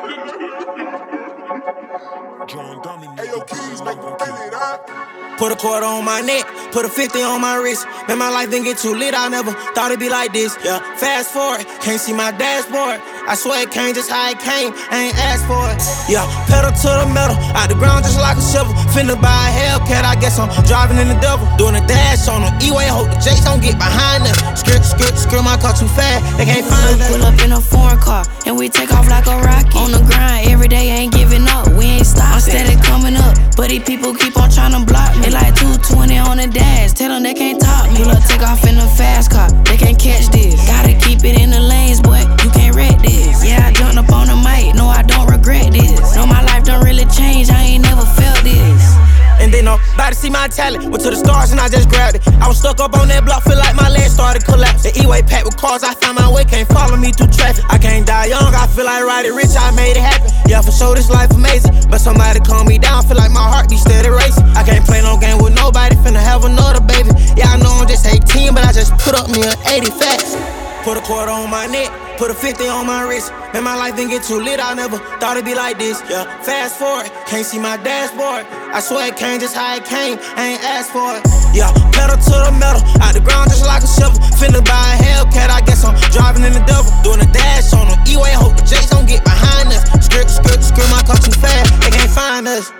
Put a quarter on my neck, put a 50 on my wrist. Man, my life didn't get too lit, I never thought it'd be like this. Yeah, fast forward, can't see my dashboard. I swear it came just how it came, I ain't asked for it. Yeah, pedal to the metal, out the ground just like a shovel. Finna buy a Hellcat, I guess I'm driving in the devil. Doing a dash on the E-way, hope the Jakes don't get behind us. Skirt, my car too fast, they can't find us. Pull up in a foreign car, and we take off like a rocket. On the grind, every day ain't giving up, we ain't stopping. I'm steady coming up, but these people keep on trying to block me. They like 220 on the dash, tell them they can't top me. Pull up, take off in a fast car, they can't catch this. Gotta keep it in the lanes, boy, you can't wreck this. Yeah, I jumped up on the mic, no, I don't regret this. No, my life done really changed, I ain't never felt this. And then nobody see my talent, went to the stars and I just grabbed it. I was stuck up on that block, feel like my legs started collapsing. The E-way packed with cars, I found my way, can't follow me through traffic. I can't die young, I feel like riding rich, I made it happen. Yeah, for sure this life amazing, but somebody calm me down, feel like my heart be steady racing. I can't play no game with nobody, finna have another baby. Yeah, I know I'm just 18, but I just put up me an 80 facts. Put a quarter on my neck, put a 50 on my wrist. Man, my life didn't get too lit, I never thought it'd be like this. Yeah, fast forward, can't see my dashboard. I swear it came just how it came, I ain't asked for it. Yeah, pedal to the metal, out the ground just like a shovel. Finna buy a Hellcat, I guess I'm driving in the devil. Doing a dash on the E-way, hope the Jakes don't get behind us. Skirt, my car too fast, they can't find us.